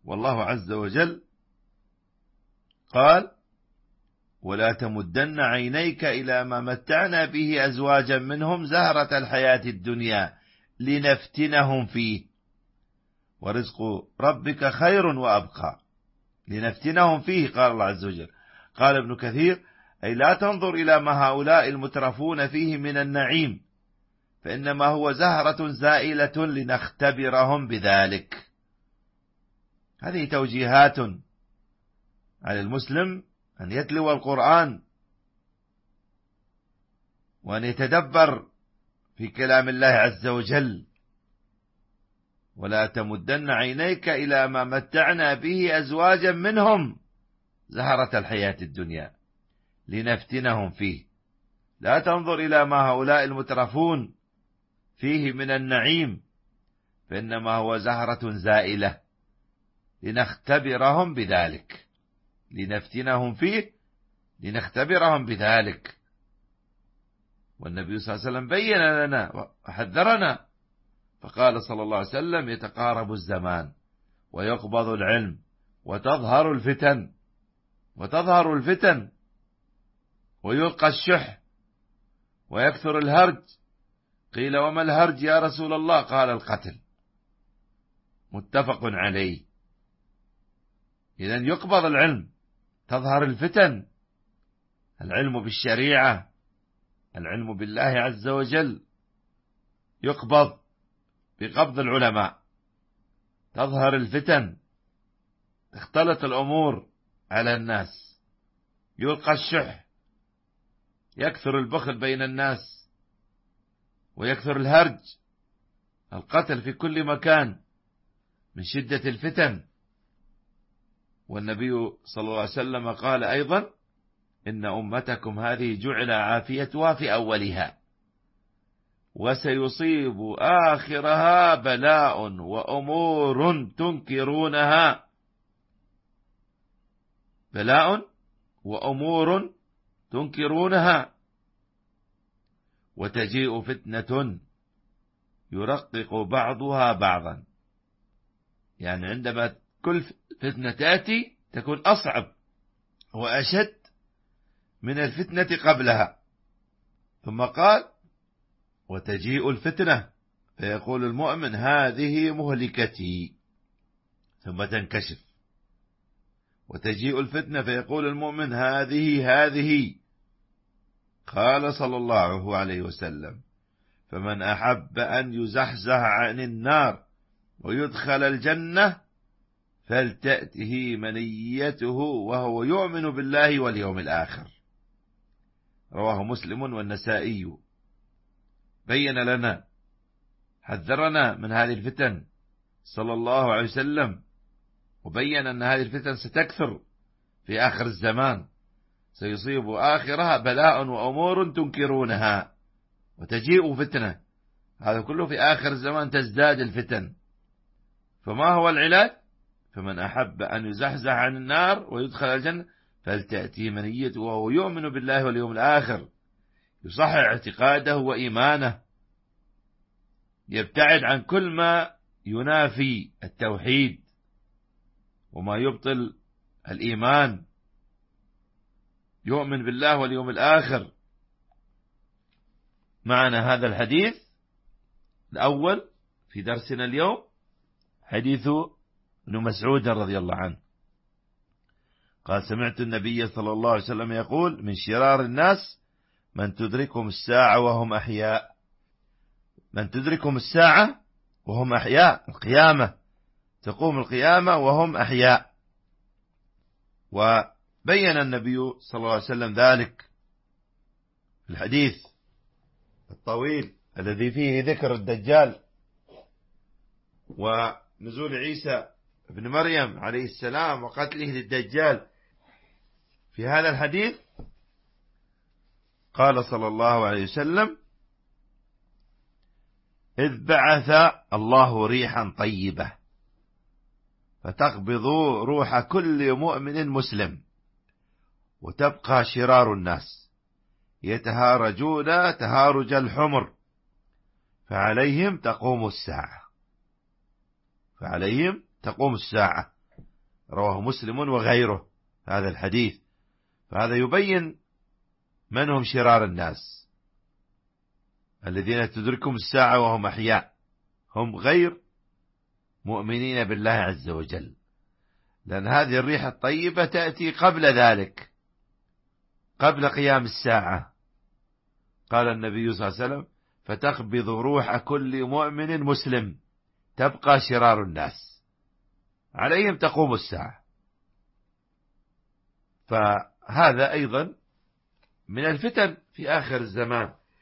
والله عز وجل قال: ولا تمدن عينيك إلى ما متعنا به أزواجا منهم زهرة الحياة الدنيا لنفتنهم فيه ورزق ربك خير وأبقى. لنفتنهم فيه قال الله عز وجل. قال ابن كثير: أي لا تنظر إلى ما هؤلاء المترفون فيه من النعيم، فإنما هو زهرة زائلة لنختبرهم بذلك. هذه توجيهات على المسلم أن يتلو القرآن وأن يتدبر في كلام الله عز وجل. ولا تمدن عينيك إلى ما متعنا به أزواجا منهم زهرة الحياة الدنيا لنفتنهم فيه. لا تنظر إلى ما هؤلاء المترفون فيه من النعيم، فإنما هو زهرة زائلة لنختبرهم بذلك. لنفتنهم فيه لنختبرهم بذلك. والنبي صلى الله عليه وسلم بين لنا وحذرنا فقال صلى الله عليه وسلم: يتقارب الزمان ويقبض العلم وتظهر الفتن ويلقى الشح ويكثر الهرج. قيل: وما الهرج يا رسول الله؟ قال: القتل. متفق عليه. إذن يقبض العلم، تظهر الفتن، العلم بالشريعة، العلم بالله عز وجل يقبض بقبض العلماء. تظهر الفتن، تختلط الأمور على الناس، يلقى الشح، يكثر البخل بين الناس، ويكثر الهرج، القتل في كل مكان من شدة الفتن. والنبي صلى الله عليه وسلم قال أيضا: إن أمتكم هذه جعل عافيتها في أولها وسيصيب آخرها بلاء وأمور تنكرونها. بلاء وأمور تنكرونها وتجيء فتنة يرقق بعضها بعضا. يعني عندما كل فتنة تأتي تكون أصعب وأشد من الفتنة قبلها. ثم قال: وتجيء الفتنة فيقول المؤمن: هذه مهلكتي، ثم تنكشف. وتجيء الفتنة فيقول المؤمن: هذه. قال صلى الله عليه وسلم: فمن أحب أن يزحزح عن النار ويدخل الجنة فلتأته منيته وهو يؤمن بالله واليوم الآخر. رواه مسلم والنسائي. بين لنا، حذرنا من هذه الفتن صلى الله عليه وسلم، وبين أن هذه الفتن ستكثر في آخر الزمان، سيصيب آخرها بلاء وأمور تنكرونها وتجيء فتنة. هذا كله في آخر الزمان تزداد الفتن. فما هو العلاج؟ فمن أحب أن يزحزح عن النار ويدخل الجنة فلتأتيه منيته وهو يؤمن بالله واليوم الآخر، يصحح اعتقاده وإيمانه، يبتعد عن كل ما ينافي التوحيد وما يبطل الإيمان، يؤمن بالله واليوم الآخر. معنا هذا الحديث الأول في درسنا اليوم، حديث ابن مسعود رضي الله عنه قال: سمعت النبي صلى الله عليه وسلم يقول: من شرار الناس من تدركهم الساعة وهم أحياء. من تدركهم الساعة وهم أحياء، القيامة، تقوم القيامة وهم أحياء. وبين النبي صلى الله عليه وسلم ذلك في الحديث الطويل الذي فيه ذكر الدجال ونزول عيسى ابن مريم عليه السلام وقتله للدجال. في هذا الحديث قال صلى الله عليه وسلم: إذ بعث الله ريحا طيبة فتقبض روح كل مؤمن مسلم، وتبقى شرار الناس يتهارجون تهارج الحمر، فعليهم تقوم الساعة. رواه مسلم وغيره هذا الحديث. فهذا يبين من هم شرار الناس الذين تدركهم الساعة وهم أحياء، هم غير مؤمنين بالله عز وجل، لأن هذه الريح الطيبة تأتي قبل ذلك، قبل قيام الساعة. قال النبي صلى الله عليه وسلم: فتقبض روح كل مؤمن مسلم، تبقى شرار الناس، عليهم تقوم الساعة. فهذا أيضا من الفتن في آخر الزمان،